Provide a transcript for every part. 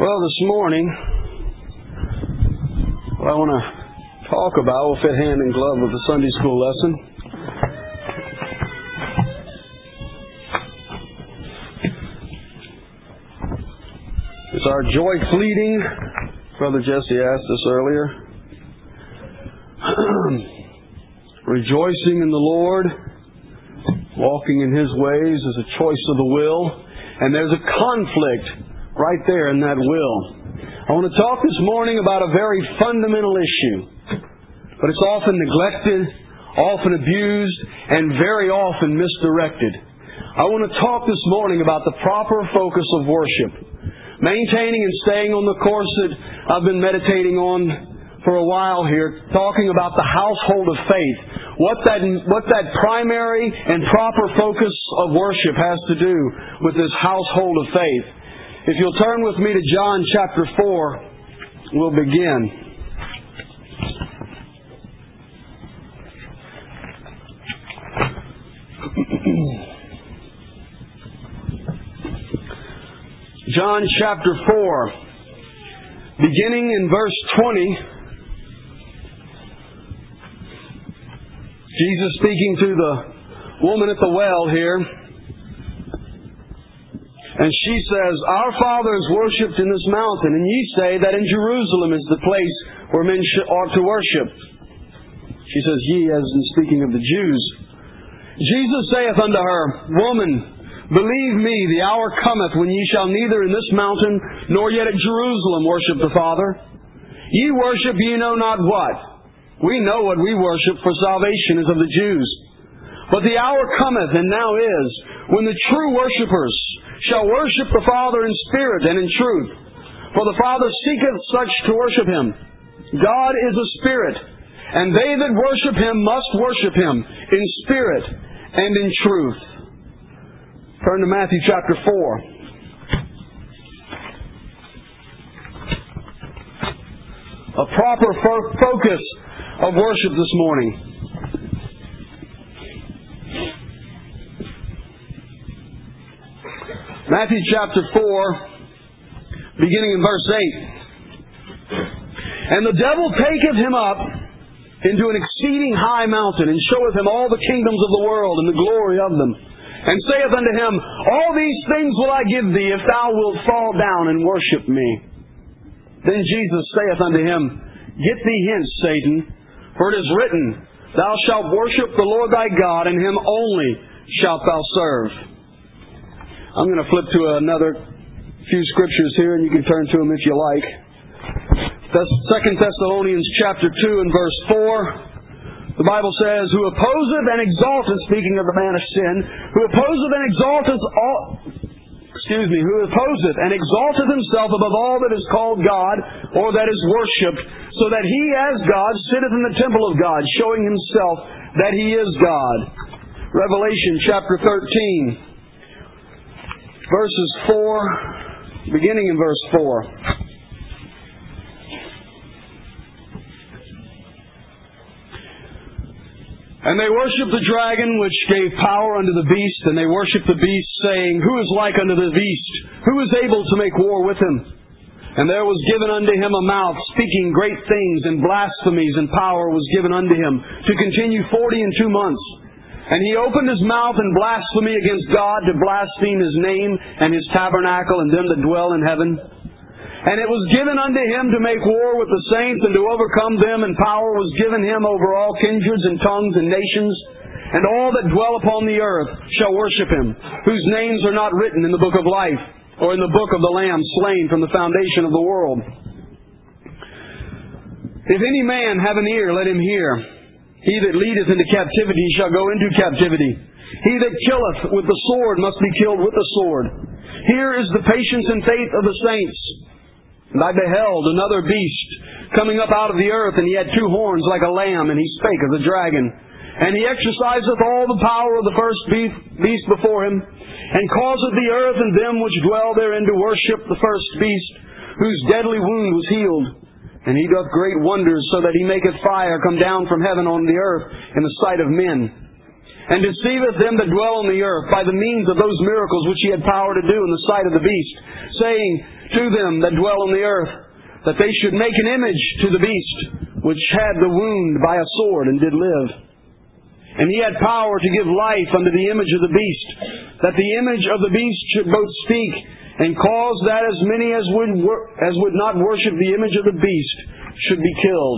Well, this morning, what I want to talk about will fit hand in glove with the Sunday school lesson. Is our joy fleeting? Brother Jesse asked us earlier. Rejoicing in the Lord, walking in His ways is a choice of the will, and there's a conflict right there in that will. I want to talk this morning about a very fundamental issue, but it's often neglected, often abused, and very often misdirected. I want to talk this morning about the proper focus of worship. Maintaining and staying on the course that I've been meditating on for a while here, talking about the household of faith. What that primary and proper focus of worship has to do with this household of faith. If you'll turn with me to John chapter 4, we'll begin. John chapter 4, beginning in verse 20, Jesus speaking to the woman at the well here. And she says, "Our Father is worshipped in this mountain, and ye say that in Jerusalem is the place where men ought to worship." She says, "Ye," as in speaking of the Jews. Jesus saith unto her, "Woman, believe me, the hour cometh when ye shall neither in this mountain nor yet at Jerusalem worship the Father. Ye worship ye know not what. We know what we worship, for salvation is of the Jews. But the hour cometh, and now is, when the true worshippers shall worship the Father in spirit and in truth. For the Father seeketh such to worship Him. God is a spirit, and they that worship Him must worship Him in spirit and in truth." Turn to Matthew chapter 4. A proper focus of worship this morning. Matthew chapter 4, beginning in verse 8. "And the devil taketh him up into an exceeding high mountain, and showeth him all the kingdoms of the world, and the glory of them. And saith unto him, All these things will I give thee, if thou wilt fall down and worship me. Then Jesus saith unto him, Get thee hence, Satan, for it is written, Thou shalt worship the Lord thy God, and Him only shalt thou serve." I'm going to flip to another few scriptures here, and you can turn to them if you like. 2 Thessalonians chapter 2 and verse 4. The Bible says, "Who opposeth and exalteth," speaking of the man of sin, who opposeth and exalteth himself above all that is called God, or that is worshipped, so that he as God sitteth in the temple of God, showing himself that he is God. Revelation chapter 13. Verses 4, beginning in verse 4. "And they worshipped the dragon, which gave power unto the beast, and they worshipped the beast, saying, Who is like unto the beast? Who is able to make war with him? And there was given unto him a mouth, speaking great things, and blasphemies, and power was given unto him, to continue 42 months. And he opened his mouth in blasphemy against God, to blaspheme His name and His tabernacle and them that dwell in heaven. And it was given unto him to make war with the saints and to overcome them, and power was given him over all kindreds and tongues and nations. And all that dwell upon the earth shall worship him, whose names are not written in the book of life, or in the book of the Lamb slain from the foundation of the world. If any man have an ear, let him hear. He that leadeth into captivity shall go into captivity. He that killeth with the sword must be killed with the sword. Here is the patience and faith of the saints. And I beheld another beast coming up out of the earth, and he had 2 horns like a lamb, and he spake as a dragon. And he exerciseth all the power of the first beast before him, and causeth the earth and them which dwell therein to worship the first beast, whose deadly wound was healed. And he doth great wonders, so that he maketh fire come down from heaven on the earth in the sight of men, and deceiveth them that dwell on the earth by the means of those miracles which he had power to do in the sight of the beast, saying, to them that dwell on the earth, that they should make an image to the beast, which had the wound by a sword and did live. And he had power to give life unto the image of the beast, that the image of the beast should both speak, and cause that as many as would not worship the image of the beast should be killed.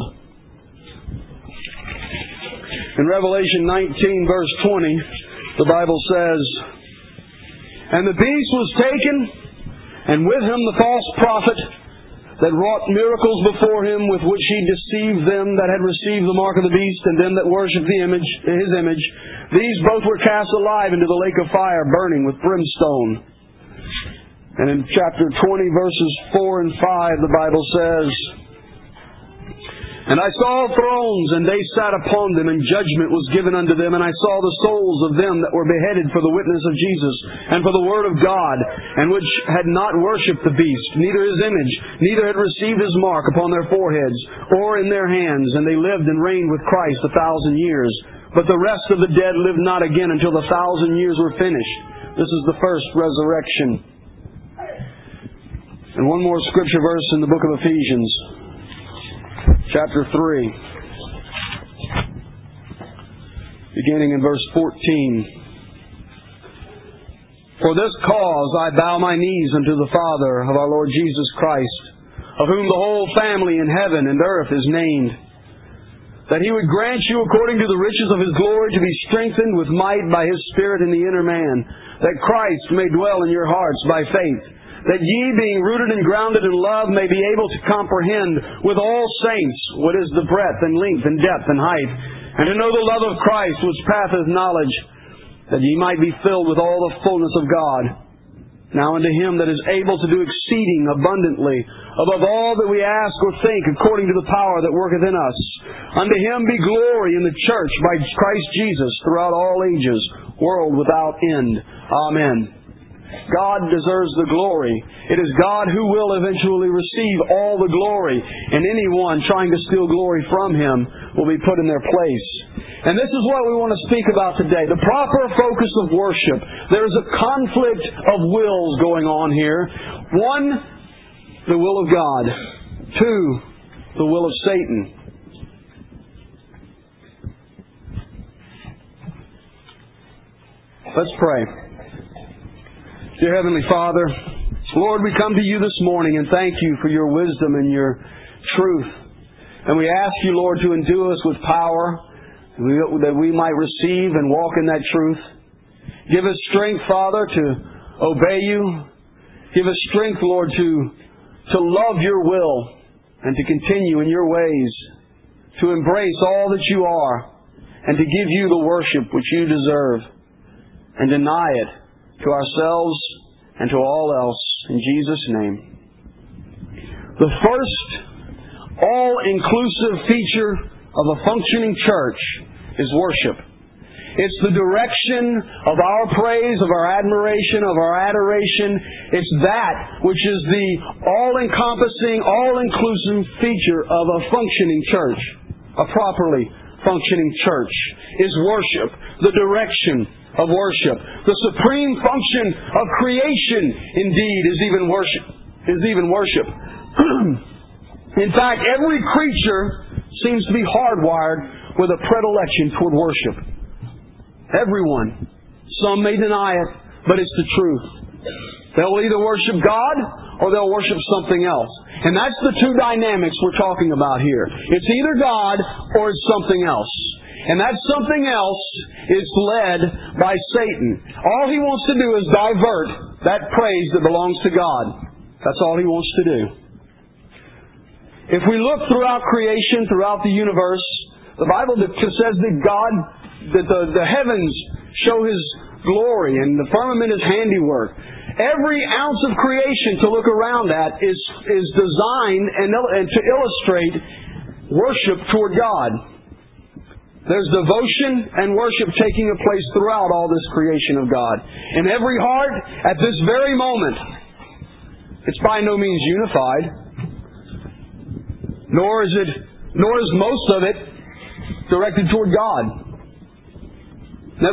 In Revelation 19, verse 20, the Bible says, And the beast was taken, and with him the false prophet, that wrought miracles before him, with which he deceived them that had received the mark of the beast, and them that worshipped his image. These both were cast alive into the lake of fire, burning with brimstone. And in chapter 20, verses 4 and 5, the Bible says, And I saw thrones, and they sat upon them, and judgment was given unto them. And I saw the souls of them that were beheaded for the witness of Jesus, and for the word of God, and which had not worshipped the beast, neither his image, neither had received his mark upon their foreheads, or in their hands. And they lived and reigned with Christ 1,000 years. But the rest of the dead lived not again until the 1,000 years were finished. This is the first resurrection. And one more scripture verse in the book of Ephesians. Chapter 3, beginning in verse 14. For this cause I bow my knees unto the Father of our Lord Jesus Christ, of whom the whole family in heaven and earth is named, that He would grant you according to the riches of His glory to be strengthened with might by His Spirit in the inner man, that Christ may dwell in your hearts by faith, that ye, being rooted and grounded in love, may be able to comprehend with all saints what is the breadth and length and depth and height, and to know the love of Christ which passeth knowledge, that ye might be filled with all the fullness of God. Now unto Him that is able to do exceeding abundantly above all that we ask or think, according to the power that worketh in us, unto Him be glory in the church by Christ Jesus throughout all ages, world without end. Amen. God deserves the glory. It is God who will eventually receive all the glory, and anyone trying to steal glory from Him will be put in their place. And this is what we want to speak about today. The proper focus of worship. There is a conflict of wills going on here. One, the will of God. Two, the will of Satan. Let's pray. Dear Heavenly Father, Lord, we come to You this morning and thank You for Your wisdom and Your truth. And we ask You, Lord, to endue us with power that we might receive and walk in that truth. Give us strength, Father, to obey You. Give us strength, Lord, to love Your will and to continue in Your ways, to embrace all that You are, and to give You the worship which You deserve, and deny it to ourselves and to all else, in Jesus' name. The first all-inclusive feature of a functioning church is worship. It's the direction of our praise, of our admiration, of our adoration. It's that which is the all-encompassing, all-inclusive feature of a functioning church. A properly functioning church is worship, the direction of worship. The supreme function of creation, indeed, is even worship. In fact, every creature seems to be hardwired with a predilection toward worship. Everyone. Some may deny it, but it's the truth. They'll either worship God or they'll worship something else. And that's the two dynamics we're talking about here. It's either God or it's something else. And that something else is led by Satan. All he wants to do is divert that praise that belongs to God. That's all he wants to do. If we look throughout creation, throughout the universe, the Bible says that the heavens show His glory and the firmament is handiwork. Every ounce of creation to look around at is designed and to illustrate worship toward God. There's devotion and worship taking place throughout all this creation of God. In every heart, at this very moment, it's by no means unified. Nor is most of it directed toward God.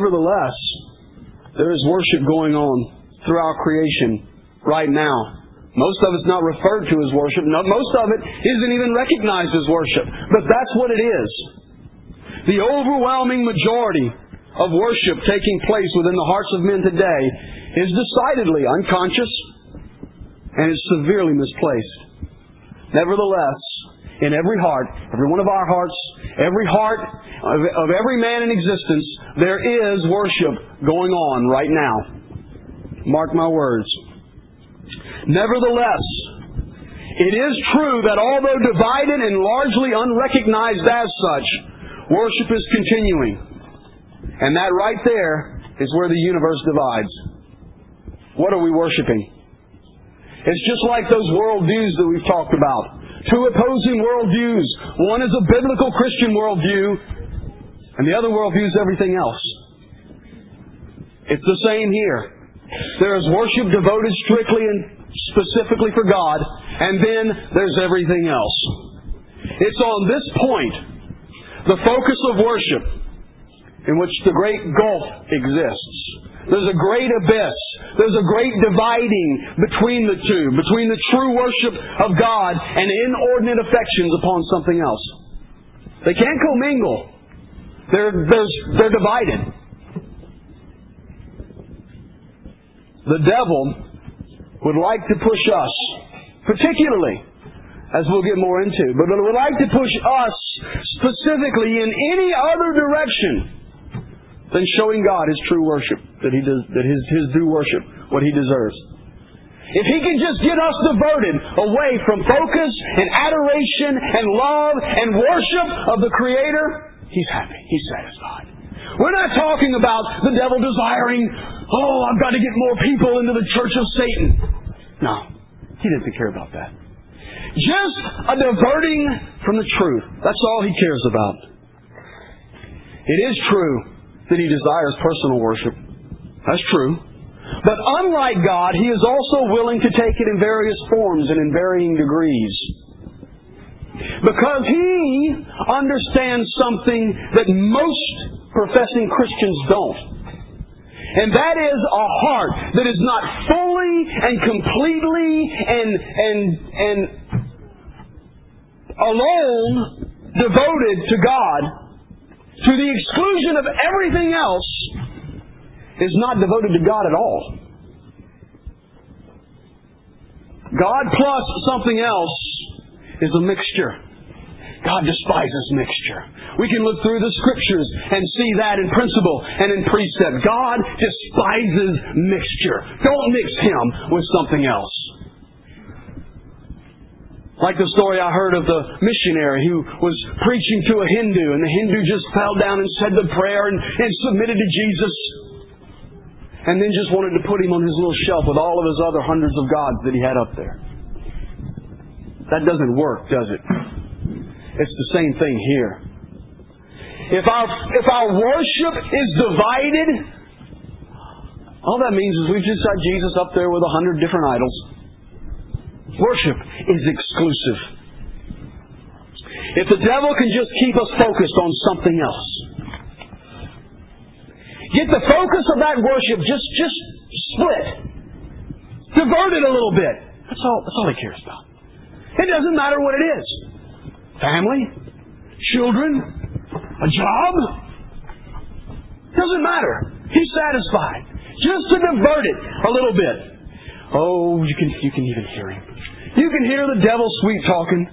Nevertheless, there is worship going on throughout creation right now. Most of it's not referred to as worship. Most of it isn't even recognized as worship. But that's what it is. The overwhelming majority of worship taking place within the hearts of men today is decidedly unconscious and is severely misplaced. Nevertheless, in every heart, every one of our hearts, every heart of every man in existence, there is worship going on right now. Mark my words. Nevertheless, it is true that although divided and largely unrecognized as such, worship is continuing. And that right there is where the universe divides. What are we worshiping? It's just like those worldviews that we've talked about. Two opposing worldviews. One is a biblical Christian worldview, and the other worldview is everything else. It's the same here. There is worship devoted strictly and specifically for God, and then there's everything else. It's on this point, the focus of worship, in which the great gulf exists. There's a great abyss. There's a great dividing between the two, between the true worship of God and inordinate affections upon something else. They can't commingle. They're divided. The devil would like to push us, particularly, as we'll get more into, but it would like to push us specifically in any other direction than showing God His true worship, His due worship, what He deserves. If he can just get us diverted away from focus and adoration and love and worship of the Creator, He's happy. He's satisfied. We're not talking about the devil desiring, I've got to get more people into the church of Satan. No, he doesn't care about that. Just a diverting from the truth. That's all he cares about. It is true that he desires personal worship. That's true. But unlike God, He is also willing to take it in various forms and in varying degrees. Because He understands something that most professing Christians don't. And that is a heart that is not fully and completely and alone devoted to God, to the exclusion of everything else, is not devoted to God at all. God plus something else is a mixture. God despises mixture. We can look through the Scriptures and see that in principle and in precept. God despises mixture. Don't mix Him with something else. Like the story I heard of the missionary who was preaching to a Hindu, and the Hindu just fell down and said the prayer and submitted to Jesus, and then just wanted to put him on his little shelf with all of his other hundreds of gods that he had up there. That doesn't work, does it? It's the same thing here. If our worship is divided, all that means is we've just got Jesus up there with 100 different idols. Worship is exclusive. If the devil can just keep us focused on something else, get the focus of that worship just split, divert it a little bit. That's all he cares about. It doesn't matter what it is. Family, children, a job. Doesn't matter. He's satisfied. Just to divert it a little bit. Oh, you can even hear him. You can hear the devil sweet talking.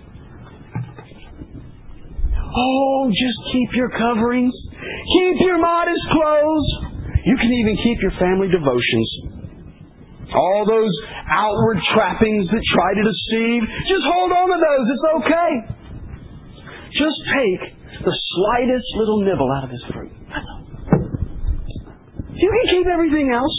Oh, just keep your coverings. Keep your modest clothes. You can even keep your family devotions. All those outward trappings that try to deceive, just hold on to those. It's okay. Just take the slightest little nibble out of this fruit. You can keep everything else.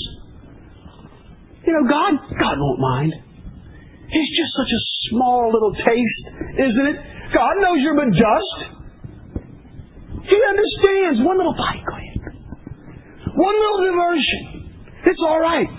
God won't mind. He's just such a small little taste, isn't it? God knows you're but dust. He understands. One little bite, go ahead. One little diversion. It's all right.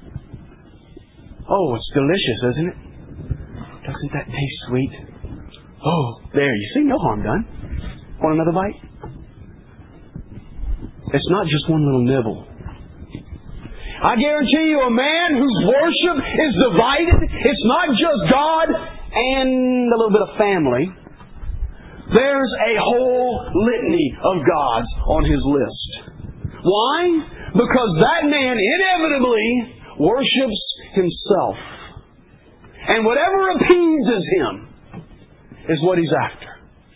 Oh, it's delicious, isn't it? Doesn't that taste sweet? Oh, there, you see, no harm done. Want another bite? It's not just one little nibble. I guarantee you, a man whose worship is divided, it's not just God and a little bit of family. There's a whole litany of gods on his list. Why? Because that man inevitably worships himself. And whatever appeases him is what he's after.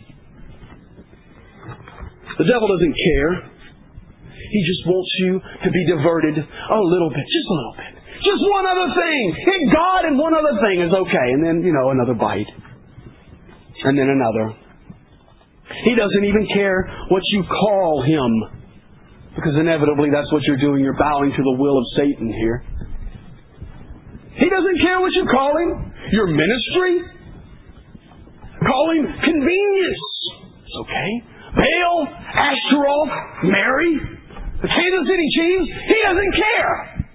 The devil doesn't care. He just wants you to be diverted a little bit, just a little bit. Just one other thing. Hit God and one other thing is okay. And then, another bite. And then another. He doesn't even care what you call him. Because inevitably that's what you're doing. You're bowing to the will of Satan here. He doesn't care what you call him. Your ministry. Call him convenience. It's okay. Baal, Ashtaroth, Mary, the Kansas City Chiefs. He doesn't care.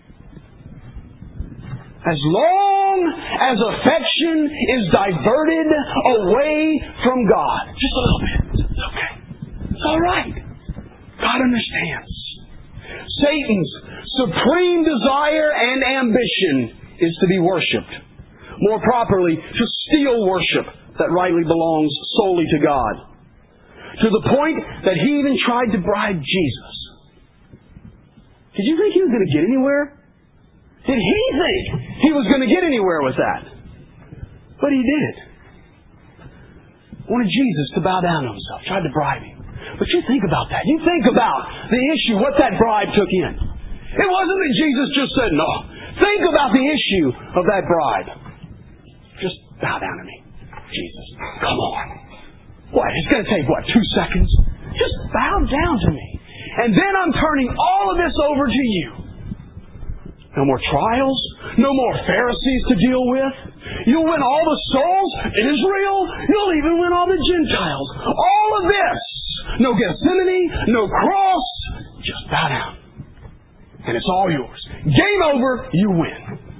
As long as affection is diverted away from God. Just a little bit. It's okay. It's all right. God understands. Satan's supreme desire and ambition is to be worshipped. More properly, to steal worship that rightly belongs solely to God. To the point that he even tried to bribe Jesus. Did you think he was going to get anywhere? Did he think he was going to get anywhere with that? But he did. Wanted Jesus to bow down to himself. Tried to bribe him. But you think about that. You think about the issue, what that bribe took in. It wasn't that Jesus just said, no. Think about the issue of that bribe. Just bow down to me. Jesus, come on. What? It's going to take, 2 seconds? Just bow down to me. And then I'm turning all of this over to you. No more trials. No more Pharisees to deal with. You'll win all the souls in Israel. You'll even win all the Gentiles. All of this. No Gethsemane. No cross. Just bow down. And it's all yours. Game over. You win.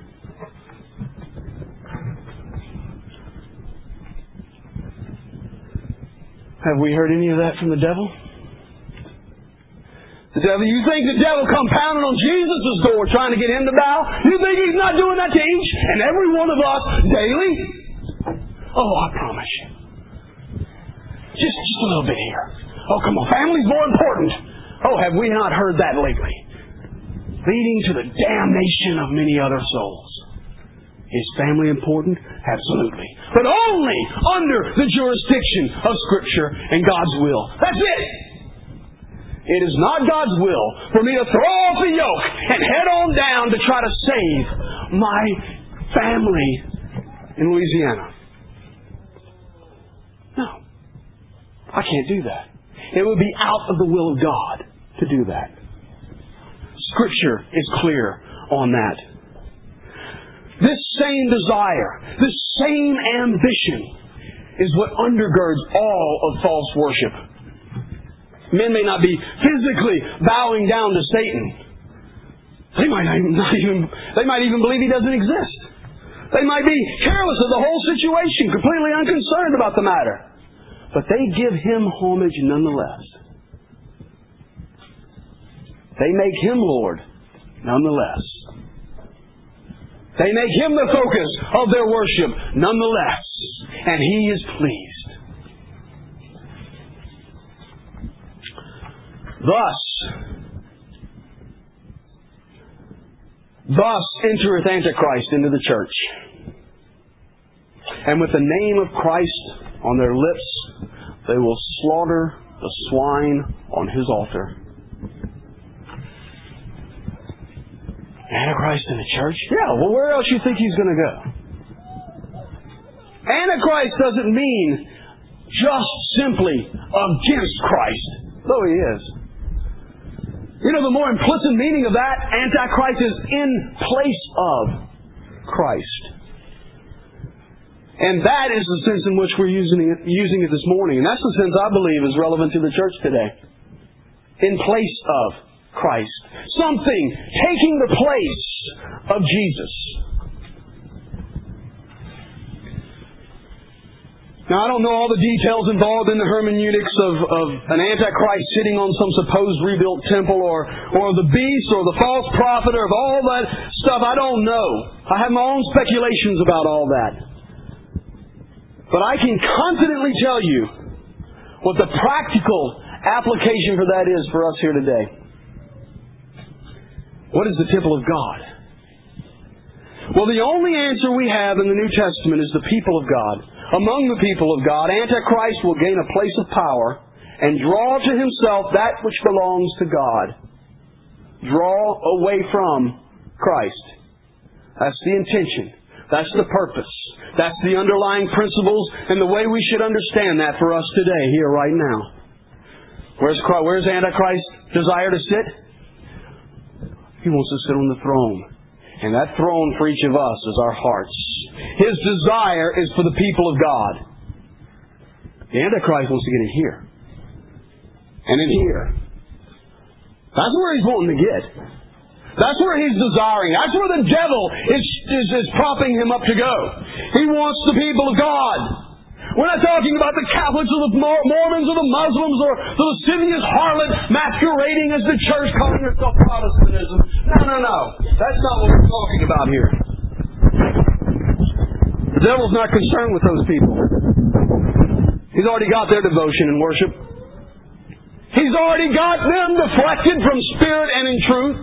Have we heard any of that from the devil? You think the devil come pounding on Jesus' door trying to get him to bow? You think he's not doing that to each and every one of us daily? Oh, I promise you. Just a little bit here. Oh, come on. Family's more important. Oh, have we not heard that lately? Leading to the damnation of many other souls. Is family important? Absolutely. But only under the jurisdiction of Scripture and God's will. That's it. It is not God's will for me to throw off the yoke and head on down to try to save my family in Louisiana. No. I can't do that. It would be out of the will of God to do that. Scripture is clear on that. This same desire, this same ambition is what undergirds all of false worship. Men may not be physically bowing down to Satan. They might even believe he doesn't exist. They might be careless of the whole situation, completely unconcerned about the matter. But they give him homage nonetheless. They make him Lord nonetheless. They make him the focus of their worship nonetheless. And he is pleased. Thus entereth Antichrist into the church. And with the name of Christ on their lips, they will slaughter the swine on his altar. Antichrist in the church? Yeah, well, where else do you think he's going to go? Antichrist doesn't mean just simply against Christ, though he is. The more implicit meaning of that, Antichrist is in place of Christ. And that is the sense in which we're using it this morning. And that's the sense I believe is relevant to the church today. In place of Christ. Something taking the place of Jesus. Now, I don't know all the details involved in the hermeneutics of an Antichrist sitting on some supposed rebuilt temple or the beast or the false prophet or of all that stuff. I don't know. I have my own speculations about all that. But I can confidently tell you what the practical application for that is for us here today. What is the temple of God? Well, the only answer we have in the New Testament is the people of God. Among the people of God, Antichrist will gain a place of power and draw to himself that which belongs to God. Draw away from Christ. That's the intention. That's the purpose. That's the underlying principles and the way we should understand that for us today, here, right now. Where's Antichrist's desire to sit? He wants to sit on the throne. And that throne for each of us is our hearts. His desire is for the people of God. The Antichrist wants to get in here. And in here. That's where he's wanting to get. That's where he's desiring. That's where the devil is propping him up to go. He wants the people of God. We're not talking about the Catholics or the Mormons or the Muslims or the lascivious harlot masquerading as the church calling herself Protestantism. No. That's not what we're talking about here. The devil's not concerned with those people. He's already got their devotion and worship. He's already got them deflected from spirit and in truth.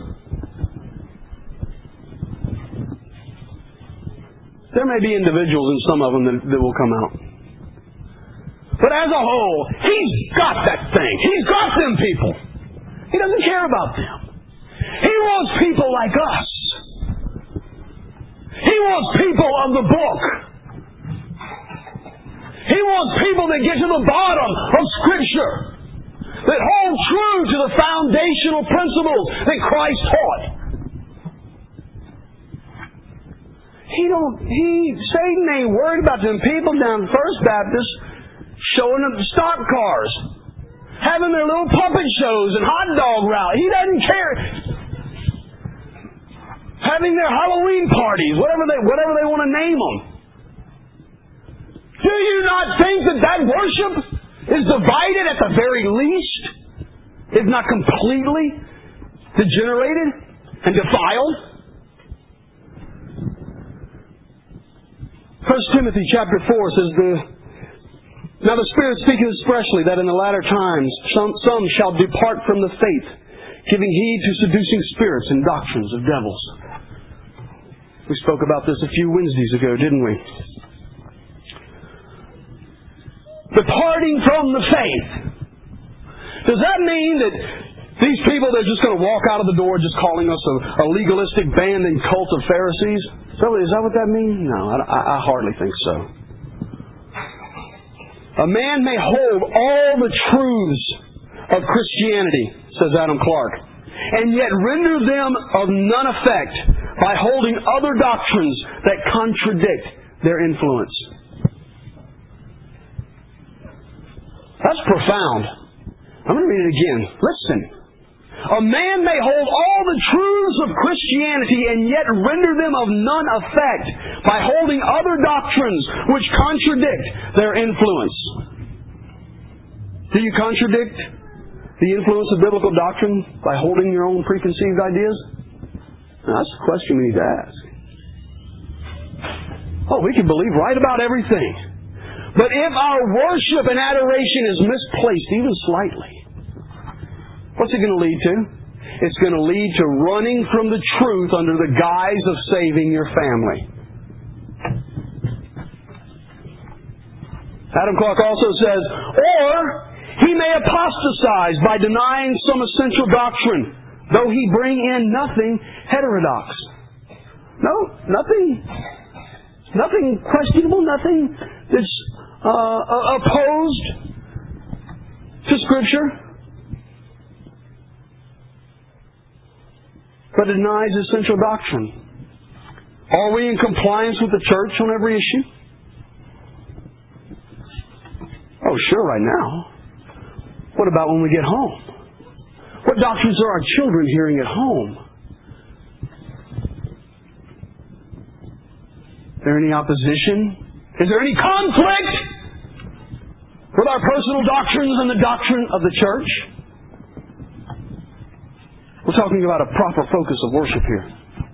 There may be individuals in some of them that will come out. But as a whole, he's got that thing. He's got them people. He doesn't care about them. He wants people like us. He wants people of the book. He wants people that get to the bottom of Scripture, that hold true to the foundational principles that Christ taught. Satan ain't worried about them people down at First Baptist showing up stock cars, having their little puppet shows and hot dog rallies. He doesn't care. Having their Halloween parties, whatever they want to name them. Do you not think that worship is divided at the very least, if not completely degenerated and defiled? 1 Timothy chapter 4 says, Now the Spirit speaketh expressly that in the latter times some shall depart from the faith, giving heed to seducing spirits and doctrines of devils. We spoke about this a few Wednesdays ago, didn't we? Departing from the faith. Does that mean that these people, they're just going to walk out of the door just calling us a legalistic band and cult of Pharisees? Is that what that means? No, I hardly think so. A man may hold all the truths of Christianity, says Adam Clark, and yet render them of none effect by holding other doctrines that contradict their influence. That's profound. I'm going to read it again. Listen. A man may hold all the truths of Christianity and yet render them of none effect by holding other doctrines which contradict their influence. Do you contradict the influence of biblical doctrine by holding your own preconceived ideas? Now, that's the question we need to ask. Oh, we can believe right about everything. But if our worship and adoration is misplaced even slightly, what's it going to lead to? It's going to lead to running from the truth under the guise of saving your family. Adam Clark also says, or he may apostatize by denying some essential doctrine, though he bring in nothing heterodox. No, nothing questionable, nothing that's opposed to Scripture, but denies essential doctrine. Are we in compliance with the church on every issue? Oh, sure, right now. What about when we get home? What doctrines are our children hearing at home? Is there any opposition? Is there any conflict? with our personal doctrines and the doctrine of the church. We're talking about a proper focus of worship here.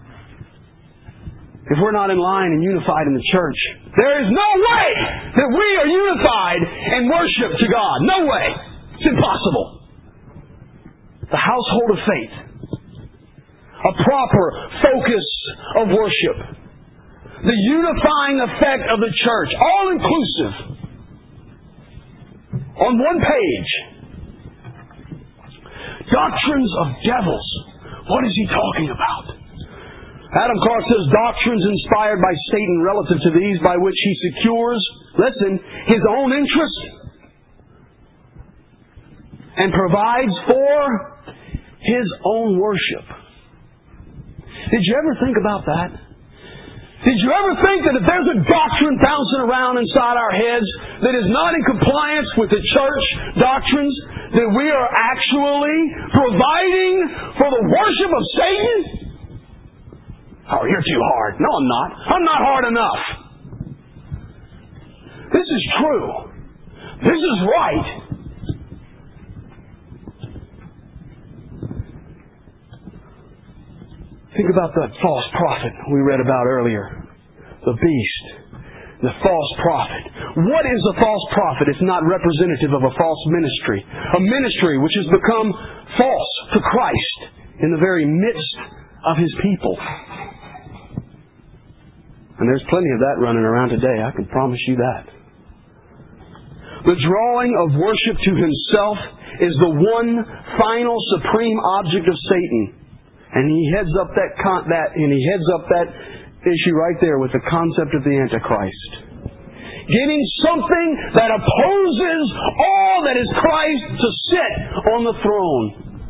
If we're not in line and unified in the church, there is no way that we are unified in worship to God. No way. It's impossible. The household of faith. A proper focus of worship. The unifying effect of the church. All inclusive. On one page. Doctrines of devils. What is he talking about? Adam Clark says doctrines inspired by Satan relative to these by which he secures, listen, his own interest and provides for his own worship. Did you ever think about that? Did you ever think that if there's a doctrine bouncing around inside our heads that is not in compliance with the church doctrines, that we are actually providing for the worship of Satan? Oh, you're too hard. No, I'm not. I'm not hard enough. This is true. This is right. Think about that false prophet we read about earlier. The beast. The false prophet. What is a false prophet if not representative of a false ministry? A ministry which has become false to Christ in the very midst of His people. And there's plenty of that running around today, I can promise you that. The drawing of worship to himself is the one final supreme object of Satan. And he heads up that issue right there with the concept of the Antichrist. Getting something that opposes all that is Christ to sit on the throne.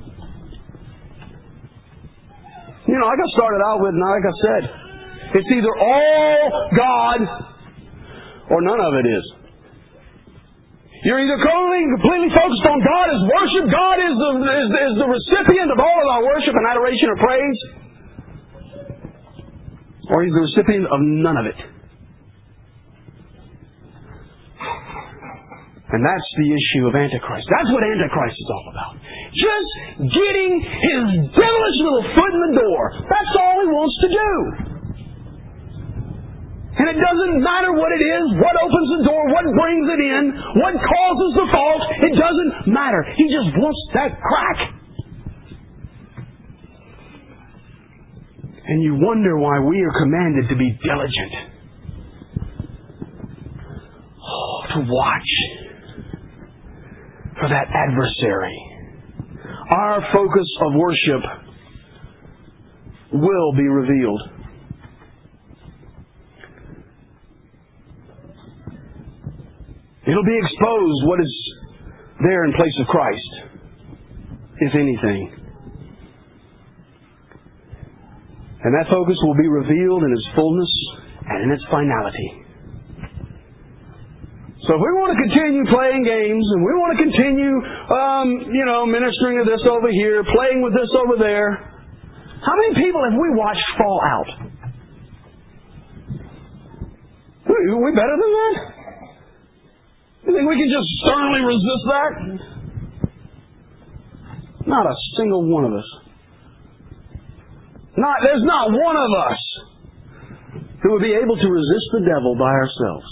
You know, like I started out with, and like I said, it's either all God or none of it is. You're either completely focused on God as worship. God is the recipient of all of our worship and adoration or praise. Or He's the recipient of none of it. And that's the issue of Antichrist. That's what Antichrist is all about. Just getting his devilish little foot in the door. That's all he wants to do. And it doesn't matter what it is, what opens the door, what brings it in, what causes the fault. It doesn't matter. He just wants that crack. And you wonder why we are commanded to be diligent. Oh, to watch for that adversary. Our focus of worship will be revealed. It'll be exposed what is there in place of Christ, if anything. And that focus will be revealed in its fullness and in its finality. So if we want to continue playing games, and we want to continue, ministering to this over here, playing with this over there, how many people have we watched fall out? Are we better than that? You think we can just sternly resist that? Not a single one of us. There's not one of us who would be able to resist the devil by ourselves.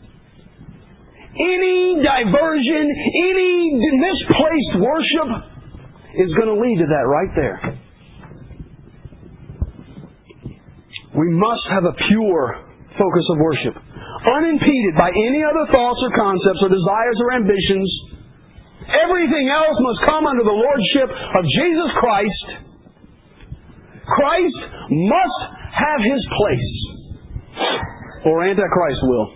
Any diversion, any misplaced worship is going to lead to that right there. We must have a pure focus of worship, unimpeded by any other thoughts or concepts or desires or ambitions. Everything else must come under the lordship of Jesus Christ. Christ must have His place, or Antichrist will.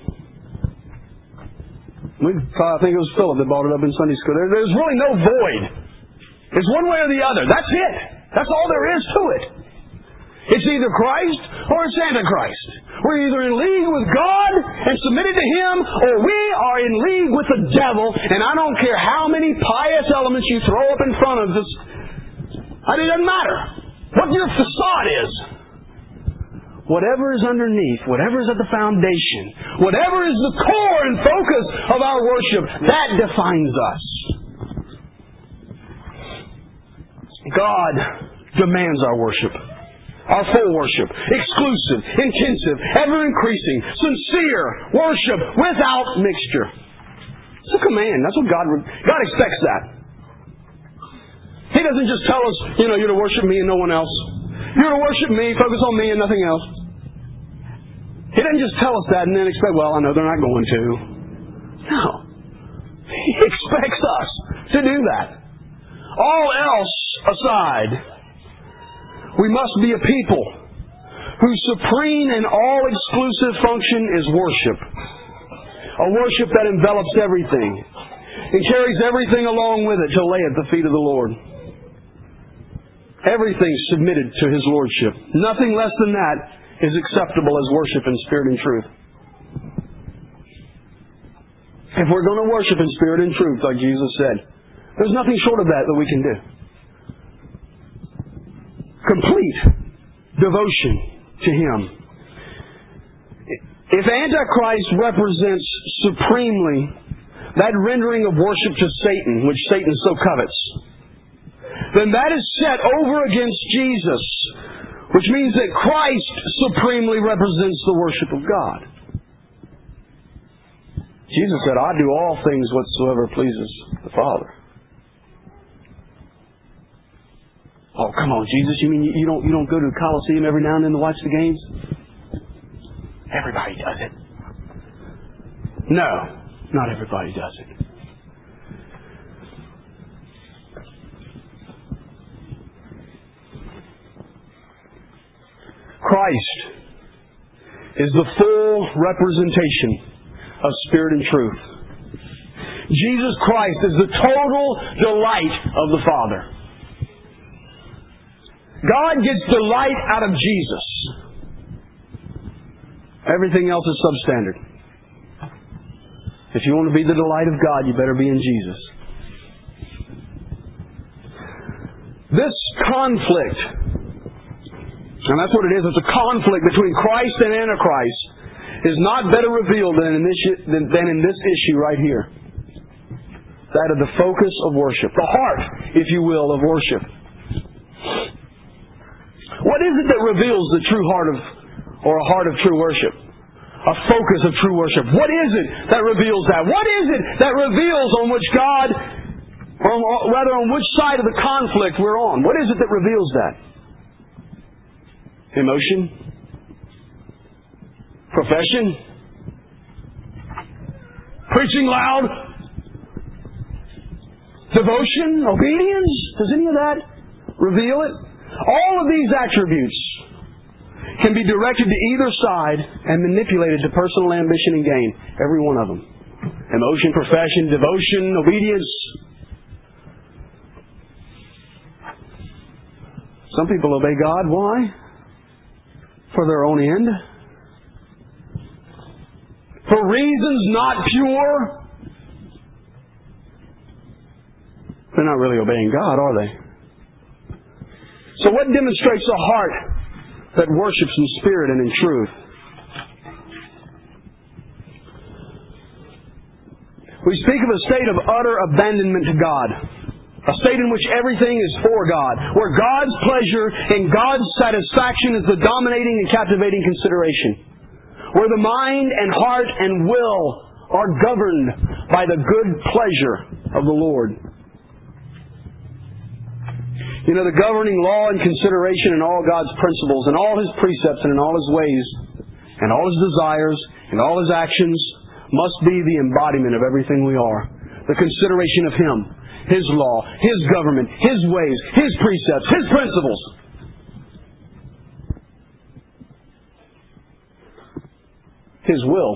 I think it was Philip that brought it up in Sunday school. There's really no void. It's one way or the other. That's it. That's all there is to it. It's either Christ or it's Antichrist. We're either in league with God and submitted to Him, or we are in league with the devil, and I don't care how many pious elements you throw up in front of us. It doesn't matter what your facade is. whatever is underneath, whatever is at the foundation, whatever is the core and focus of our worship, that defines us. God demands our worship. Our full worship. Exclusive, intensive, ever-increasing, sincere worship without mixture. It's a command. That's what God expects that. He doesn't just tell us, you're to worship me and no one else. You're to worship me, focus on me and nothing else. He doesn't just tell us that and then expect, I know they're not going to. No. He expects us to do that. All else aside, we must be a people whose supreme and all-exclusive function is worship. A worship that envelops everything and carries everything along with it to lay at the feet of the Lord. Everything submitted to His Lordship. Nothing less than that is acceptable as worship in spirit and truth. If we're going to worship in spirit and truth, like Jesus said, there's nothing short of that we can do. Complete devotion to Him. If Antichrist represents supremely that rendering of worship to Satan, which Satan so covets, then that is set over against Jesus, which means that Christ supremely represents the worship of God. Jesus said, I do all things whatsoever pleases the Father. Oh, come on, Jesus, you mean you don't go to the Coliseum every now and then to watch the games? Everybody does it. No, not everybody does it. Christ is the full representation of spirit and truth. Jesus Christ is the total delight of the Father. God gets delight out of Jesus. Everything else is substandard. If you want to be the delight of God, you better be in Jesus. This conflict, and that's what it is. It's a conflict between Christ and Antichrist, is not better revealed than in this issue right here. That of the focus of worship. The heart, if you will, of worship. What is it that reveals the true heart or a heart of true worship? A focus of true worship. What is it that reveals that? What is it that reveals on which God, or rather on which side of the conflict we're on? What is it that reveals that? Emotion? Profession? Preaching loud? Devotion? Obedience? Does any of that reveal it? All of these attributes can be directed to either side and manipulated to personal ambition and gain. Every one of them. Emotion, profession, devotion, obedience. Some people obey God. Why? For their own end. For reasons not pure. They're not really obeying God, are they? So what demonstrates a heart that worships in spirit and in truth? We speak of a state of utter abandonment to God. A state in which everything is for God. Where God's pleasure and God's satisfaction is the dominating and captivating consideration. Where the mind and heart and will are governed by the good pleasure of the Lord. You know, the governing law and consideration in all God's principles, and all His precepts, and in all His ways, and all His desires, and all His actions, must be the embodiment of everything we are. The consideration of Him, His law, His government, His ways, His precepts, His principles. His will.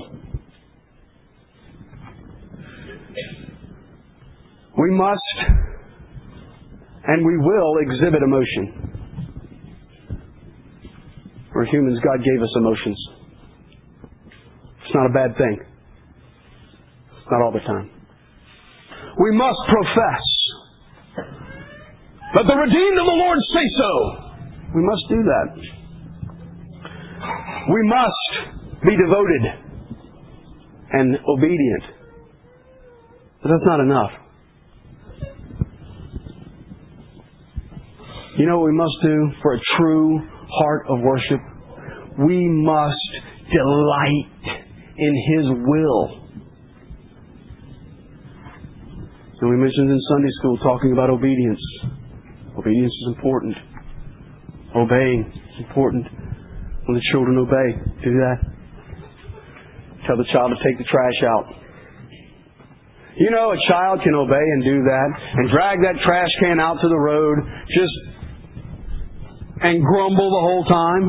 We must and we will exhibit emotion. We're humans. God gave us emotions. It's not a bad thing. Not all the time. We must profess. Let the redeemed of the Lord say so. We must do that. We must be devoted and obedient. But that's not enough. You know what we must do for a true heart of worship? We must delight in His will. And we mentioned in Sunday school talking about obedience. Obedience is important. Obeying is important. When the children obey, do that. Tell the child to take the trash out. You know, a child can obey and do that and drag that trash can out to the road and grumble the whole time.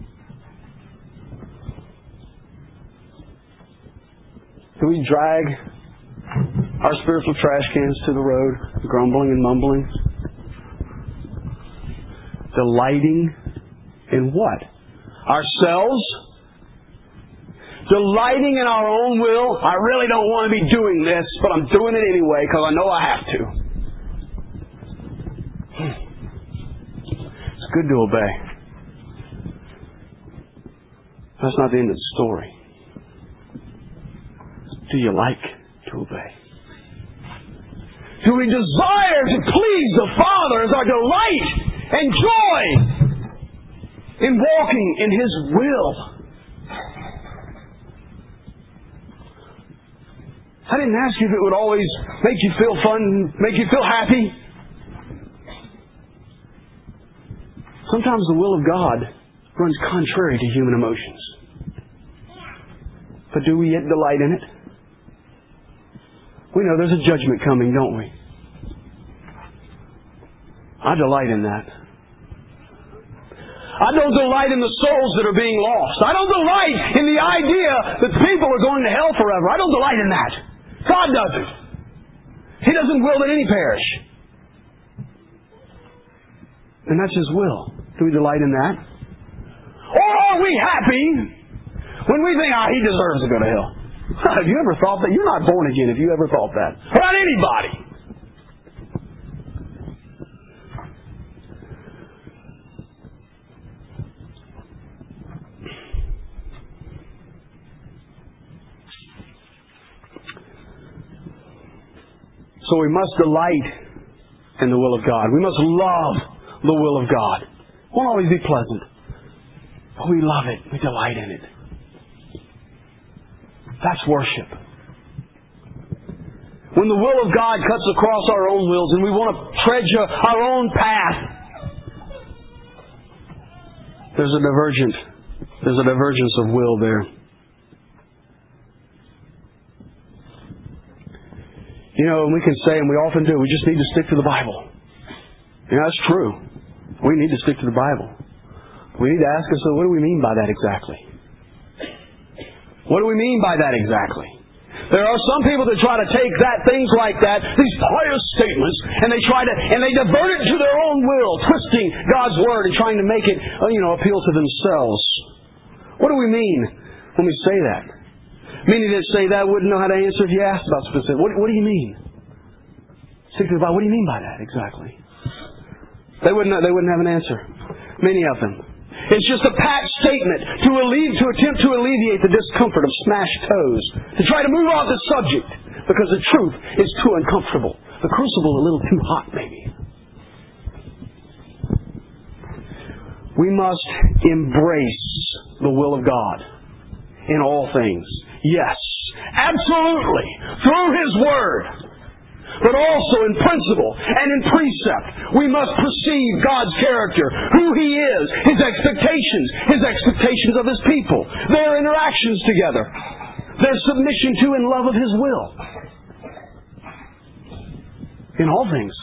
Do we drag our spiritual trash cans to the road, grumbling and mumbling? Delighting in what? Ourselves? Delighting in our own will. I really don't want to be doing this, but I'm doing it anyway because I know I have to. It's good to obey. That's not the end of the story. Do you like to obey? Do we desire to please the Father as our delight and joy in walking in His will? I didn't ask you if it would always make you feel fun, make you feel happy. Sometimes the will of God runs contrary to human emotions. But do we yet delight in it? We know there's a judgment coming, don't we? I delight in that. I don't delight in the souls that are being lost. I don't delight in the idea that people are going to hell forever. I don't delight in that. God doesn't. He doesn't will that any perish. And that's His will. Do we delight in that? Or are we happy when we think, He deserves to go to hell? Have you ever thought that? You're not born again if you ever thought that. About anybody. So we must delight in the will of God. We must love the will of God. It won't always be pleasant. But we love it. We delight in it. That's worship. When the will of God cuts across our own wills and we want to tread our own path, there's a divergence of will there. You know, and we can say, and we often do, we just need to stick to the Bible. Yeah, that's true. We need to stick to the Bible. We need to ask ourselves, what do we mean by that exactly? What do we mean by that exactly? There are some people that try to take things like that, these pious statements, and they divert it to their own will, twisting God's Word and trying to make it, appeal to themselves. What do we mean when we say that? Many that say that wouldn't know how to answer if you asked about specific. What do you mean? Stick to the Bible. What do you mean by that exactly? They wouldn't have an answer. Many of them. It's just a pat statement to attempt to alleviate the discomfort of smashed toes, to try to move off the subject because the truth is too uncomfortable. The crucible a little too hot, maybe. We must embrace the will of God in all things. Yes, absolutely, through His Word. But also in principle and in precept, we must perceive God's character, who He is, His expectations of His people, their interactions together, their submission to and love of His will. In all things.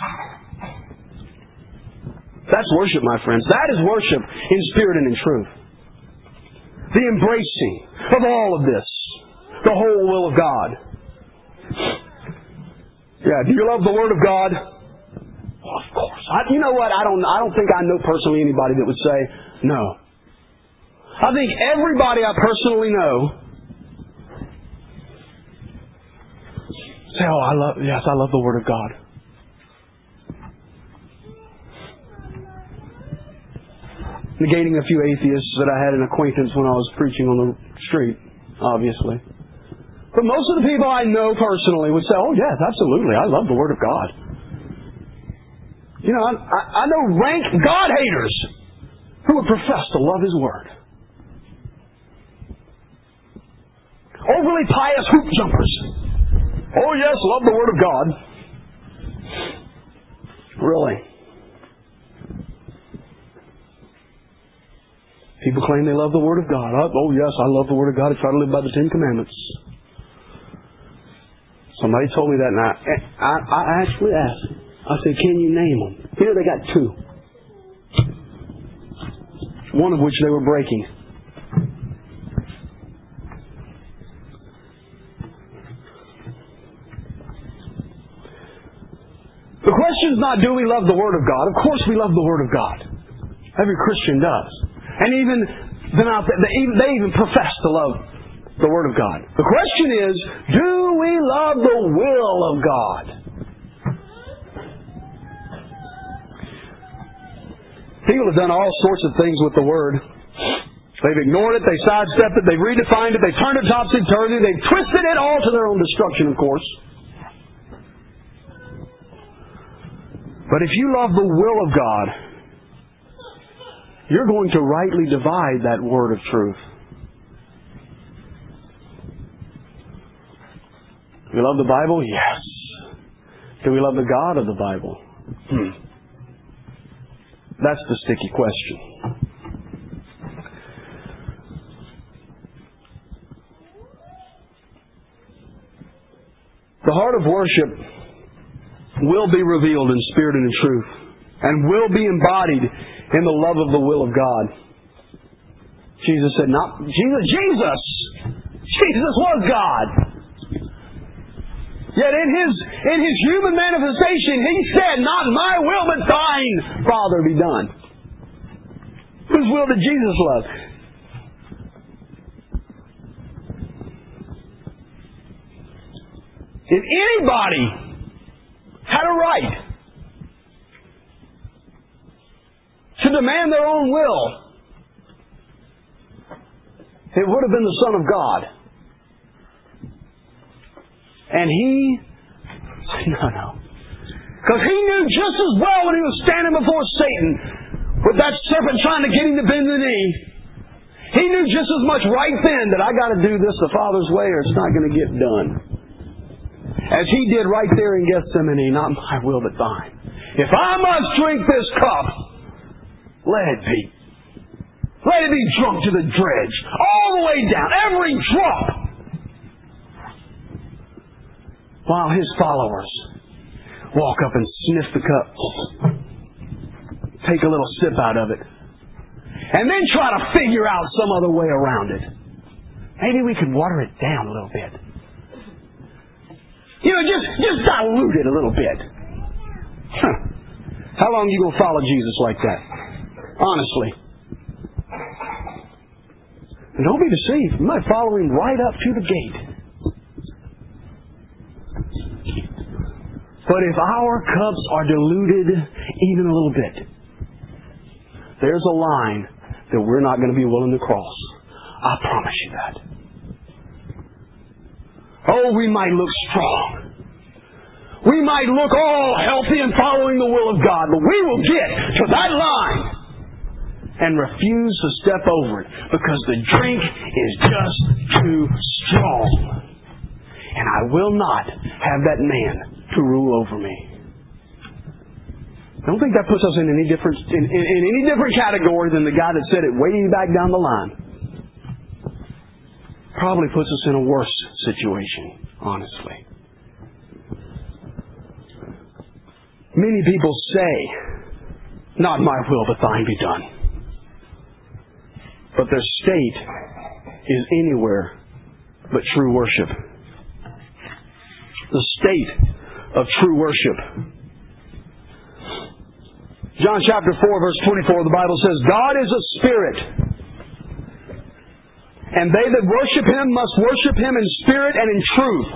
That's worship, my friends. That is worship in spirit and in truth. The embracing of all of this. The whole will of God. Yeah, do you love the Word of God? Well, of course. You know what? I don't think I know personally anybody that would say no. I think everybody I personally know say, I love the Word of God. Negating a few atheists that I had an acquaintance when I was preaching on the street, obviously. But most of the people I know personally would say, oh yes, absolutely, I love the Word of God. You know, I know rank God haters who would profess to love His Word. Overly pious hoop jumpers. Oh yes, love the Word of God. Really? People claim they love the Word of God. Oh yes, I love the Word of God. I try to live by the Ten Commandments. Somebody told me that, and I actually asked. I said, can you name them? Here they got two. One of which they were breaking. The question's not, do we love the Word of God? Of course we love the Word of God. Every Christian does. And even they even profess to love the Word of God. The question is, do we love the will of God? People have done all sorts of things with the Word. They've ignored it, they've sidestepped it, they've redefined it, they've turned it topsy-turvy, they've twisted it all to their own destruction, of course. But if you love the will of God, you're going to rightly divide that word of truth. Do we love the Bible? Yes. Do we love the God of the Bible? That's the sticky question. The heart of worship will be revealed in spirit and in truth, and will be embodied in the love of the will of God. Jesus said, not Jesus! Jesus was God! Yet in His human manifestation, He said, not my will, but Thine, Father, be done. Whose will did Jesus love? If anybody had a right to demand their own will, it would have been the Son of God. And He said, no. Because He knew just as well when He was standing before Satan with that serpent trying to get Him to bend the knee. He knew just as much right then that I got to do this the Father's way or it's not going to get done. As He did right there in Gethsemane, not my will but Thine. If I must drink this cup, let it be. Let it be drunk to the dredge. All the way down. Every drop. While His followers walk up and sniff the cup. Take a little sip out of it. And then try to figure out some other way around it. Maybe we could water it down a little bit. You know, just dilute it a little bit. How long are you going to follow Jesus like that? Honestly. And don't be deceived. You might follow Him right up to the gate. But if our cups are diluted even a little bit, there's a line that we're not going to be willing to cross. I promise you that. Oh, we might look strong. We might look all healthy and following the will of God, but we will get to that line and refuse to step over it because the drink is just too strong. And I will not have that man to rule over me. I don't think that puts us in any different in any different category than the guy that said it way back down the line. Probably puts us in a worse situation, honestly. Many people say, not my will, but Thine be done. But their state is anywhere but true worship. The state of true worship. John chapter 4, verse 24, the Bible says, God is a spirit, and they that worship Him must worship Him in spirit and in truth.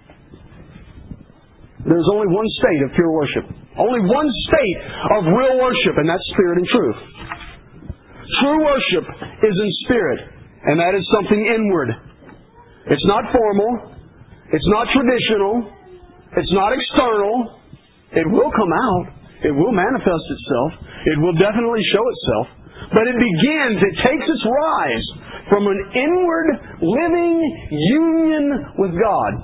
There's only one state of pure worship. Only one state of real worship, and that's spirit and truth. true worship is in spirit, and that is something inward. It's not formal. It's not traditional. It's not external. It will come out. It will manifest itself. It will definitely show itself. But it takes its rise from an inward living union with God.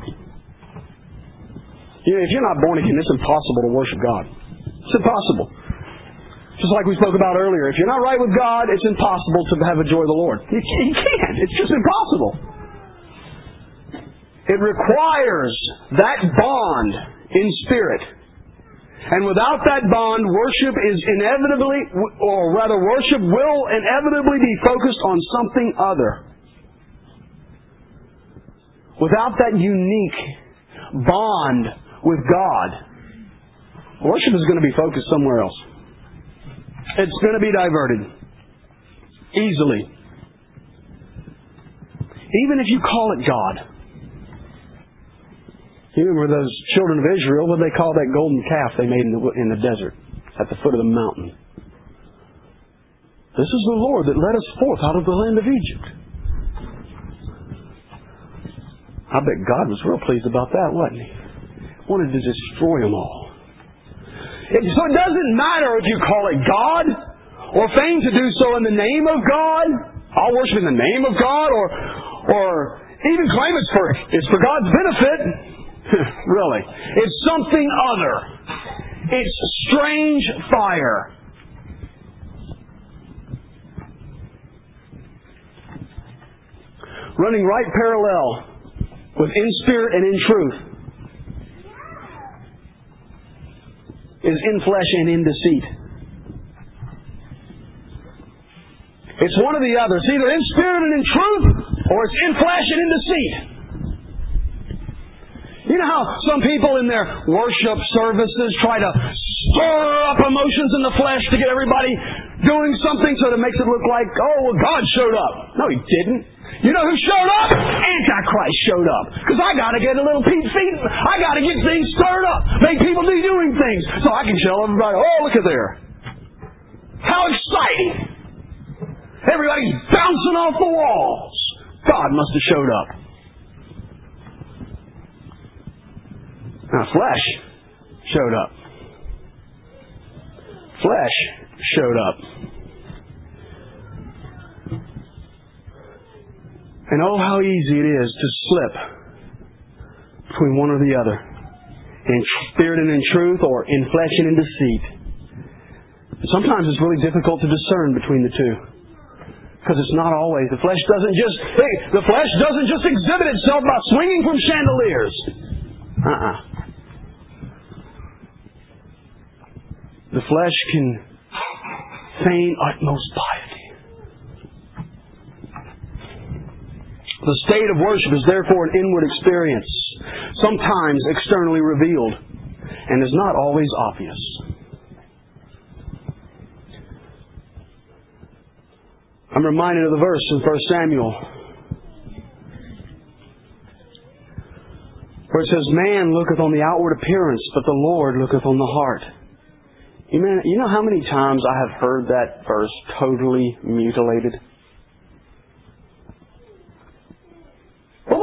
If you're not born again, it's impossible to worship God. It's impossible. Just like we spoke about earlier. If you're not right with God, it's impossible to have a joy of the Lord. You can't. It's just impossible. It requires that bond in spirit. And without that bond, worship is inevitably, or rather worship will inevitably be focused on something other. Without that unique bond with God, worship is going to be focused somewhere else. It's going to be diverted. Easily. Even if you call it God. You remember those children of Israel, what they call that golden calf they made in the desert, at the foot of the mountain? This is the Lord that led us forth out of the land of Egypt. I bet God was real pleased about that, wasn't He? Wanted to destroy them all. So it doesn't matter if you call it God, or feign to do so in the name of God. I'll worship in the name of God, or even claim it's for God's benefit. Really. It's something other. It's strange fire. Running right parallel with in spirit and in truth is in flesh and in deceit. It's one or the other. It's either in spirit and in truth, or it's in flesh and in deceit. You know how some people in their worship services try to stir up emotions in the flesh to get everybody doing something so that it makes it look like, oh, well, God showed up. No, He didn't. You know who showed up? Antichrist showed up. Because I got to get a little I got to get things stirred up. Make people be doing things so I can tell everybody, oh, look at there. How exciting. Everybody's bouncing off the walls. God must have showed up. Now, flesh showed up. Flesh showed up. And oh, how easy it is to slip between one or the other. In spirit and in truth, or in flesh and in deceit. Sometimes it's really difficult to discern between the two. Because it's not always. The flesh doesn't just exhibit itself by swinging from chandeliers. The flesh can feign utmost piety. The state of worship is therefore an inward experience, sometimes externally revealed, and is not always obvious. I'm reminded of the verse in 1 Samuel where it says, man looketh on the outward appearance, but the Lord looketh on the heart. You know how many times I have heard that verse totally mutilated? What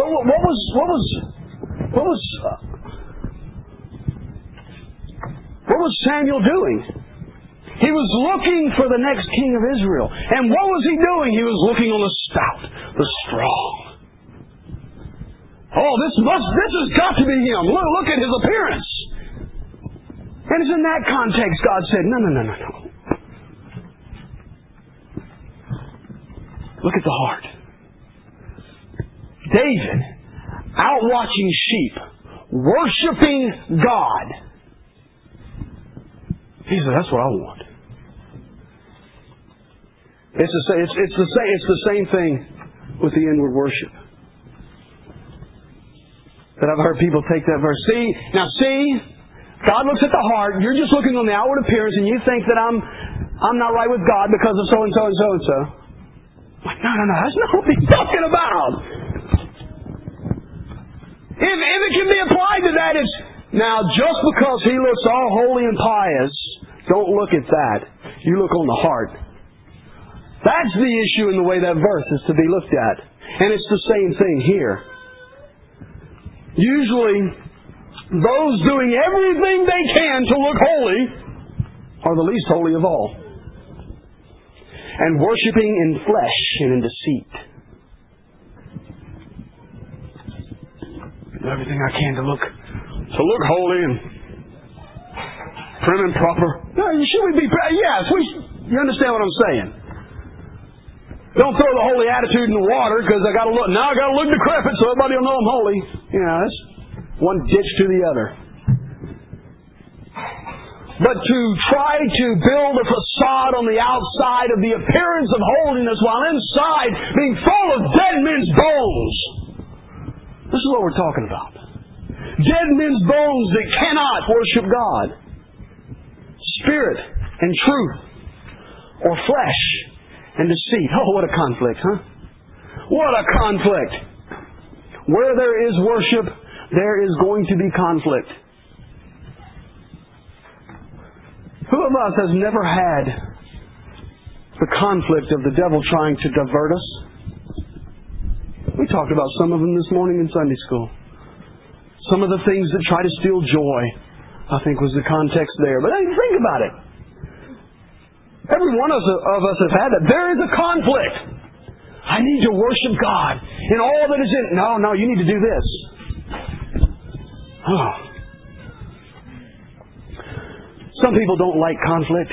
was Samuel doing? He was looking for the next king of Israel. And what was he doing? He was looking on the stout, the strong. Oh, this has got to be him. Look at his appearance. And it's in that context God said, no. Look at the heart. David, out watching sheep, worshiping God. He said, that's what I want. It's the same thing with the inward worship. That I've heard people take that verse. See, God looks at the heart. You're just looking on the outward appearance, and you think that I'm not right with God because of so and so and so and so. Like, no, that's not what He's talking about. If it can be applied to that, it's now just because He looks all holy and pious, don't look at that. You look on the heart. That's the issue in the way that verse is to be looked at. And it's the same thing here. Usually, those doing everything they can to look holy are the least holy of all. And worshiping in flesh and in deceit. Do everything I can to look holy and prim and proper. Should we be? Yes, you understand what I'm saying. Don't throw the holy attitude in the water because I got to look decrepit so everybody will know I'm holy. That's one ditch to the other. But to try to build a facade on the outside of the appearance of holiness while inside being full of dead men's bones. This is what we're talking about. Dead men's bones that cannot worship God. Spirit and truth. Or flesh and deceit. Oh, what a conflict, huh? What a conflict. Where there is worship, there is going to be conflict. Who of us has never had the conflict of the devil trying to divert us? We talked about some of them this morning in Sunday school. Some of the things that try to steal joy, I think was the context there. But think about it. Every one of us have had that. There is a conflict. I need to worship God in all that is in. No, you need to do this. Oh. Some people don't like conflict.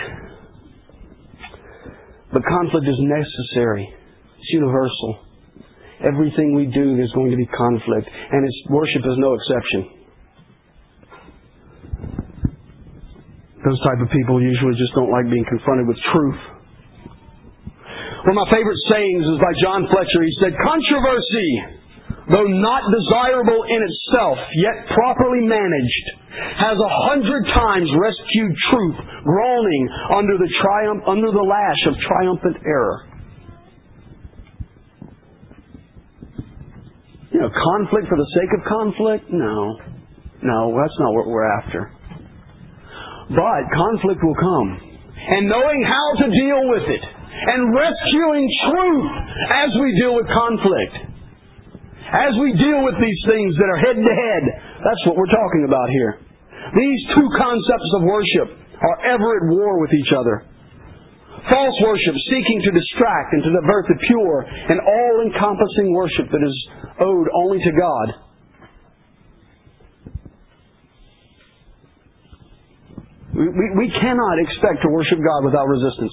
But conflict is necessary. It's universal. Everything we do, there's going to be conflict. And worship is no exception. Those type of people usually just don't like being confronted with truth. One of my favorite sayings is by John Fletcher. He said, "Controversy, though not desirable in itself, yet properly managed, has 100 times rescued truth, groaning under the lash of triumphant error." Conflict for the sake of conflict? No, that's not what we're after. But conflict will come. And knowing how to deal with it. And rescuing truth as we deal with conflict. As we deal with these things that are head to head. That's what we're talking about here. These two concepts of worship are ever at war with each other. False worship, seeking to distract and to divert the pure and all-encompassing worship that is owed only to God. We cannot expect to worship God without resistance.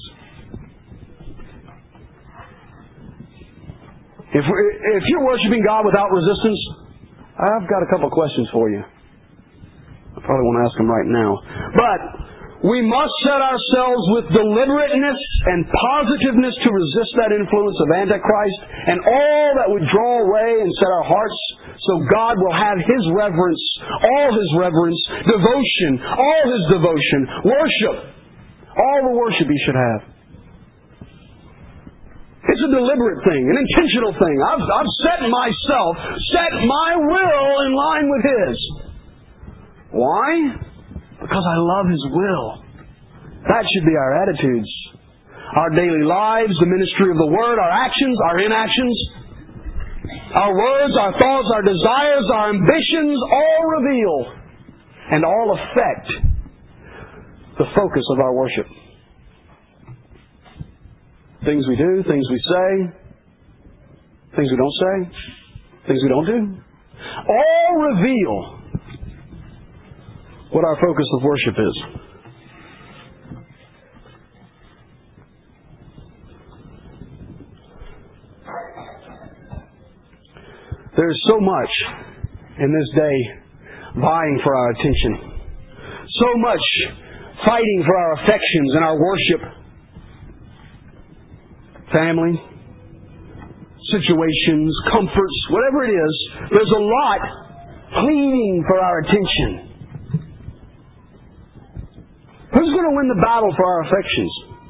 If you're worshiping God without resistance, I've got a couple of questions for you. I probably won't ask them right now. But we must set ourselves with deliberateness and positiveness to resist that influence of Antichrist and all that would draw away and set our hearts so God will have His reverence, all His reverence, devotion, all His devotion, worship, all the worship He should have. It's a deliberate thing, an intentional thing. I've set my will in line with His. Why? Because I love His will. That should be our attitudes. Our daily lives, the ministry of the Word, our actions, our inactions, our words, our thoughts, our desires, our ambitions, all reveal and all affect the focus of our worship. Things we do, things we say, things we don't say, things we don't do, all reveal what our focus of worship is. There's so much in this day vying for our attention. So much fighting for our affections and our worship. Family, situations, comforts, whatever it is, there's a lot pleading for our attention. Who's going to win the battle for our affections?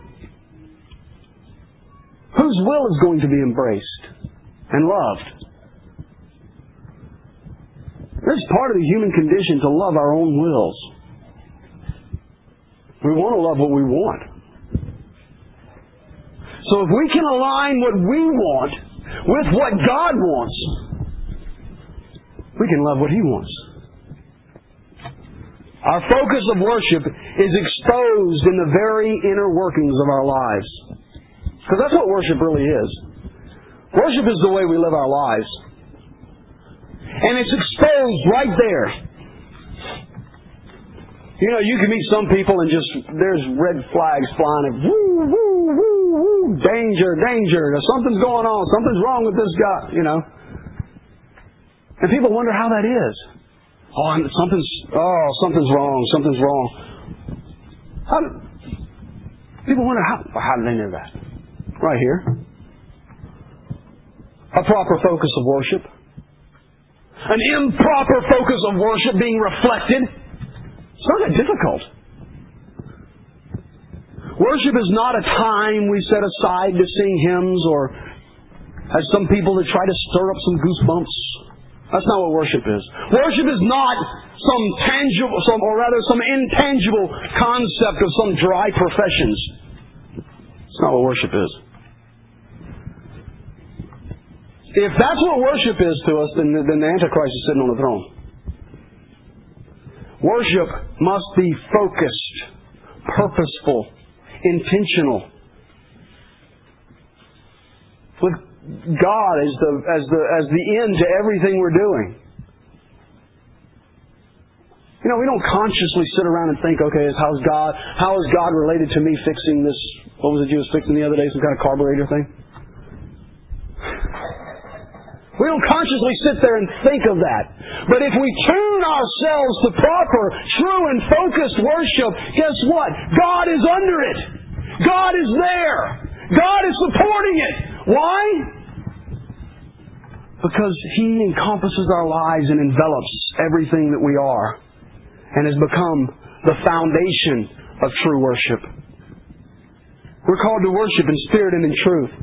Whose will is going to be embraced and loved? It's part of the human condition to love our own wills. We want to love what we want. So if we can align what we want with what God wants, we can love what He wants. Our focus of worship is exposed in the very inner workings of our lives. Because that's what worship really is. Worship is the way we live our lives. And it's exposed right there. You know, you can meet some people and just, there's red flags flying and woo, woo, woo, woo, danger, danger. Something's going on. Something's wrong with this guy, you know. And people wonder how that is. Something's wrong. Something's wrong. People wonder how do they know that? Right here. A proper focus of worship. An improper focus of worship being reflected. It's not that difficult. Worship is not a time we set aside to sing hymns or, as some people that try to stir up some goosebumps. That's not what worship is. Worship is not some intangible concept of some dry professions. It's not what worship is. If that's what worship is to us, then the Antichrist is sitting on the throne. Worship must be focused, purposeful, intentional, with God as the end to everything we're doing. You know, we don't consciously sit around and think, okay, how is God related to me fixing this? What was it you was fixing the other day? Some kind of carburetor thing? We don't consciously sit there and think of that. But if we tune ourselves to proper, true, and focused worship, guess what? God is under it. God is there. God is supporting it. Why? Because He encompasses our lives and envelops everything that we are and has become the foundation of true worship. We're called to worship in spirit and in truth.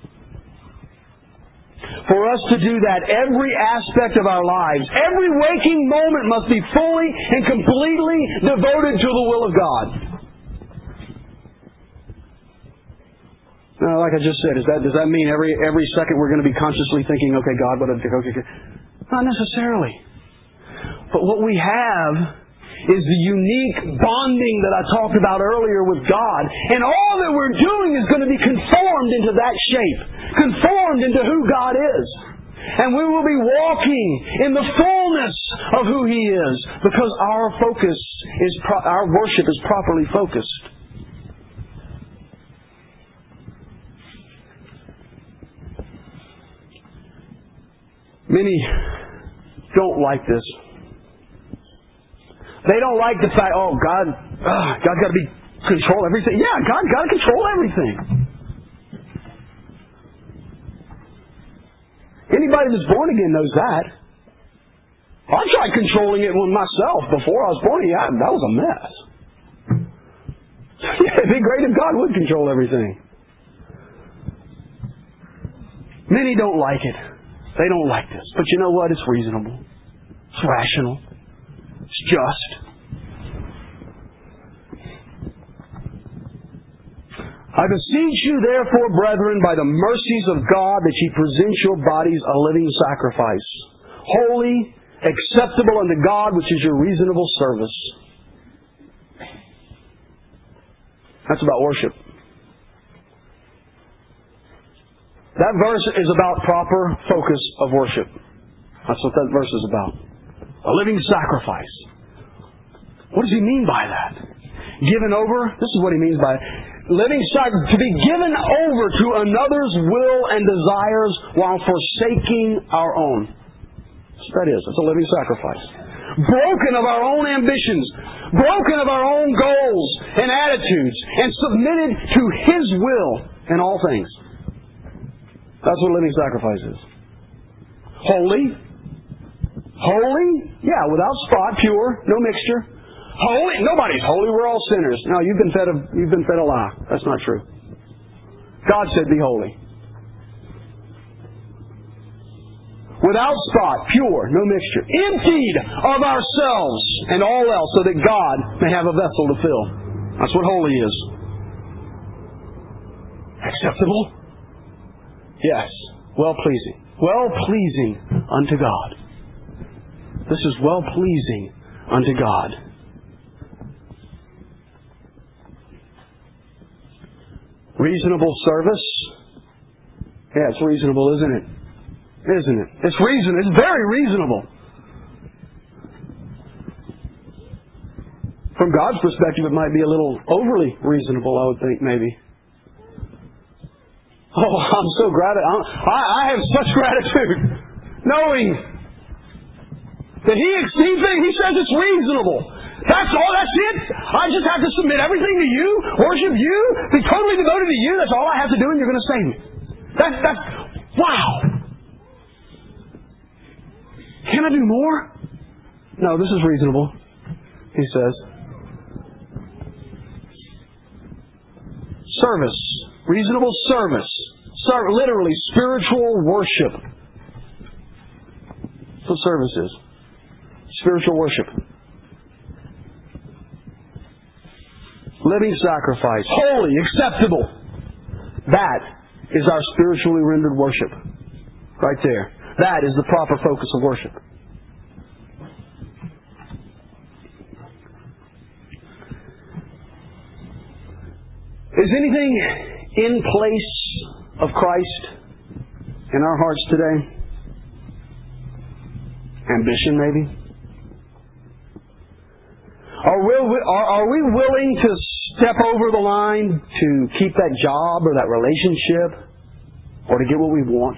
For us to do that, every aspect of our lives, every waking moment must be fully and completely devoted to the will of God. Now, like I just said, does that mean every second we're going to be consciously thinking, okay, God, what did okay. Not necessarily. But what we have is the unique bonding that I talked about earlier with God. And all that we're doing is going to be conformed into that shape. Conformed into who God is. And we will be walking in the fullness of who He is. Because our worship is properly focused. Many don't like this. They don't like the fact, God's got to control everything. Yeah, God's got to control everything. Anybody that's born again knows that. I tried controlling it myself before I was born again. That was a mess. Yeah, it'd be great if God would control everything. Many don't like it. They don't like this. But you know what? It's reasonable. It's rational. It's just. I beseech you, therefore, brethren, by the mercies of God, that ye present your bodies a living sacrifice, holy, acceptable unto God, which is your reasonable service. That's about worship. That verse is about proper focus of worship. That's what that verse is about. A living sacrifice. What does he mean by that? Given over? This is what he means by living sacrifice. To be given over to another's will and desires while forsaking our own. That's what that is. It's a living sacrifice. Broken of our own ambitions. Broken of our own goals and attitudes. And submitted to His will in all things. That's what living sacrifice is. Holy. Holy? Yeah, without spot, pure, no mixture. Holy? Nobody's holy. We're all sinners. No, you've been fed a lie. That's not true. God said, "Be holy." Without spot, pure, no mixture. Emptied of ourselves and all else, so that God may have a vessel to fill. That's what holy is. acceptable? Yes. Well-pleasing. Well-pleasing unto God. This is well-pleasing unto God. Reasonable service? Yeah, it's reasonable, isn't it? Isn't it? It's reasonable. It's very reasonable. From God's perspective, it might be a little overly reasonable, I would think, maybe. Oh, I'm so I have such gratitude, knowing that He says it's reasonable. That's all. That's it. I just have to submit everything to You, worship You, be totally devoted to You. That's all I have to do, and You're going to save me. That's wow. Can I do more? No, this is reasonable, He says. Service. Reasonable service. Literally, spiritual worship. That's what service is. Spiritual worship. Living sacrifice. Holy, acceptable. That is our spiritually rendered worship. Right there. That is the proper focus of worship. Is anything in place of Christ in our hearts today? Ambition, maybe? Are we willing to step over the line to keep that job or that relationship or to get what we want?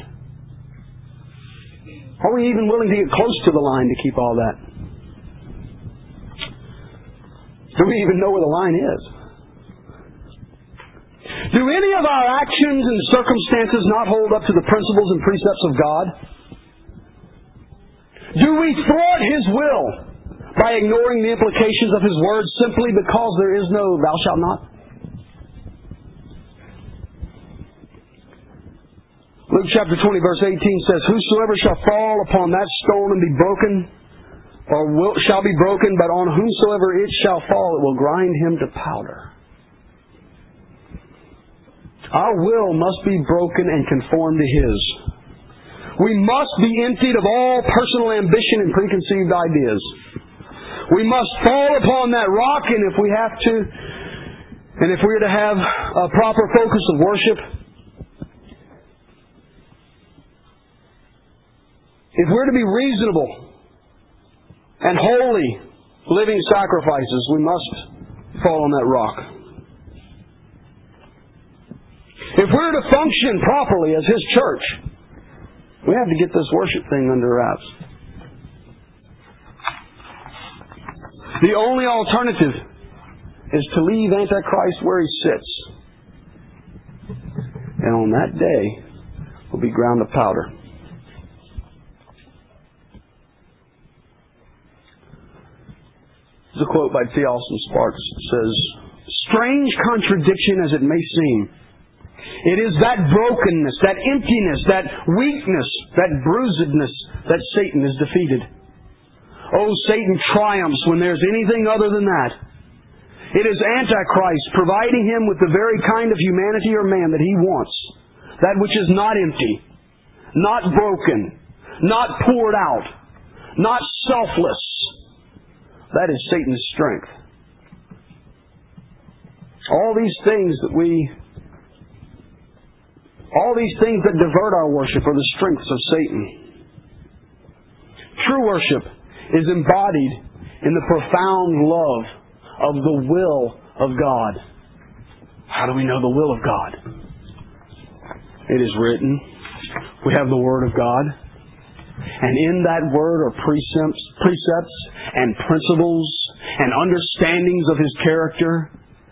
Are we even willing to get close to the line to keep all that? Do we even know where the line is? Do any of our actions and circumstances not hold up to the principles and precepts of God? Do we thwart His will by ignoring the implications of His Word simply because there is no thou shalt not? Luke chapter 20 verse 18 says, Whosoever shall fall upon that stone and be broken, shall be broken, but on whomsoever it shall fall, it will grind him to powder. Our will must be broken and conformed to His. We must be emptied of all personal ambition and preconceived ideas. We must fall upon that rock, and if we have to, and if we're to have a proper focus of worship, if we're to be reasonable and holy living sacrifices, we must fall on that rock. If we're to function properly as His church, we have to get this worship thing under wraps. The only alternative is to leave Antichrist where he sits. And on that day, we'll be ground to powder. There's a quote by T. Austin Sparks. It says, Strange contradiction as it may seem, it is that brokenness, that emptiness, that weakness, that bruisedness that Satan is defeated. Oh, Satan triumphs when there's anything other than that. It is Antichrist providing him with the very kind of humanity or man that he wants. That which is not empty, not broken, not poured out, not selfless. That is Satan's strength. All these things that divert our worship are the strengths of Satan. True worship is embodied in the profound love of the will of God. How do we know the will of God? It is written. We have the Word of God. And in that Word are precepts and principles and understandings of His character.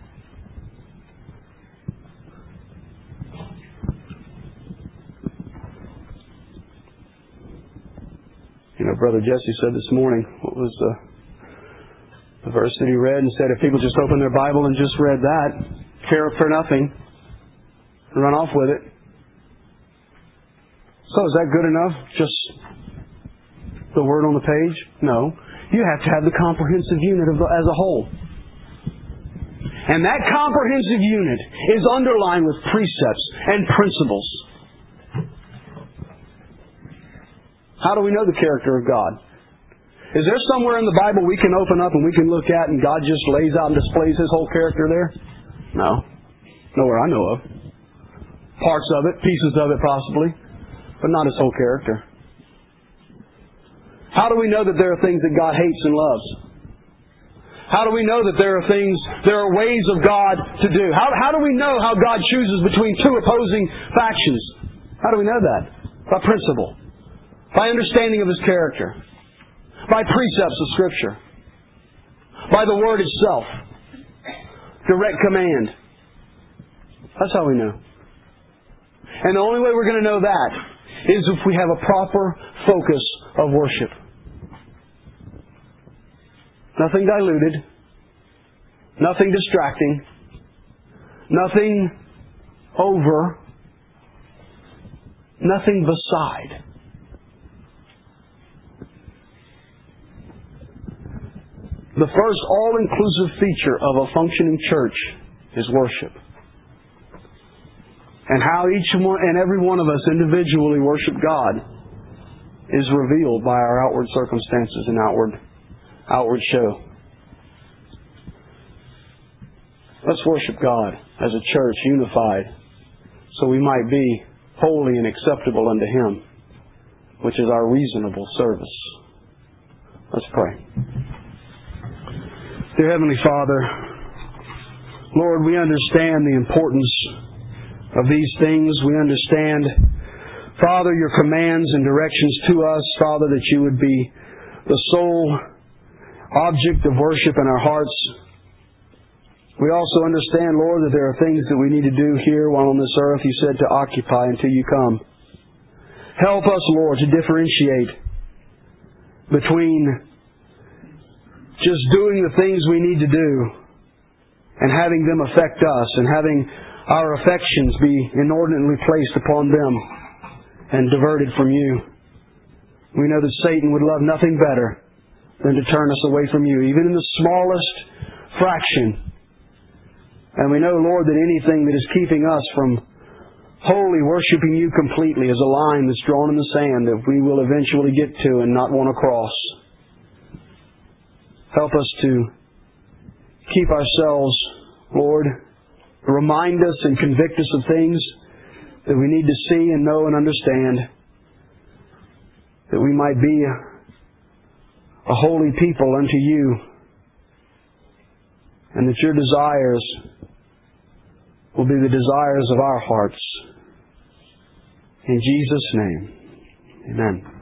You know, Brother Jesse said this morning, what was the verse that he read, and said if people just opened their Bible and just read that, care for nothing, and run off with it. So is that good enough? Just the word on the page? No. You have to have the comprehensive unit as a whole. And that comprehensive unit is underlined with precepts and principles. How do we know the character of God? Is there somewhere in the Bible we can open up and we can look at and God just lays out and displays His whole character there? No. Nowhere I know of. Parts of it, pieces of it possibly, but not His whole character. How do we know that there are things that God hates and loves? How do we know that there are ways of God to do? How do we know how God chooses between two opposing factions? How do we know that? By principle. By understanding of His character. By precepts of Scripture. By the Word itself. Direct command. That's how we know. And the only way we're going to know that is if we have a proper focus of worship. Nothing diluted. Nothing distracting. Nothing over. Nothing beside. The first all-inclusive feature of a functioning church is worship. And how each one and every one of us individually worship God is revealed by our outward circumstances and outward show. Let's worship God as a church unified so we might be holy and acceptable unto Him, which is our reasonable service. Let's pray. Dear Heavenly Father, Lord, we understand the importance of these things. We understand, Father, Your commands and directions to us, Father, that You would be the sole object of worship in our hearts. We also understand, Lord, that there are things that we need to do here while on this earth. You said to occupy until You come. Help us, Lord, to differentiate between just doing the things we need to do and having them affect us and having our affections be inordinately placed upon them and diverted from You. We know that Satan would love nothing better than to turn us away from You, even in the smallest fraction. And we know, Lord, that anything that is keeping us from wholly worshiping You completely is a line that's drawn in the sand that we will eventually get to and not want to cross. Help us to keep ourselves, Lord, remind us and convict us of things that we need to see and know and understand, that we might be a holy people unto You, and that Your desires will be the desires of our hearts. In Jesus' name, amen.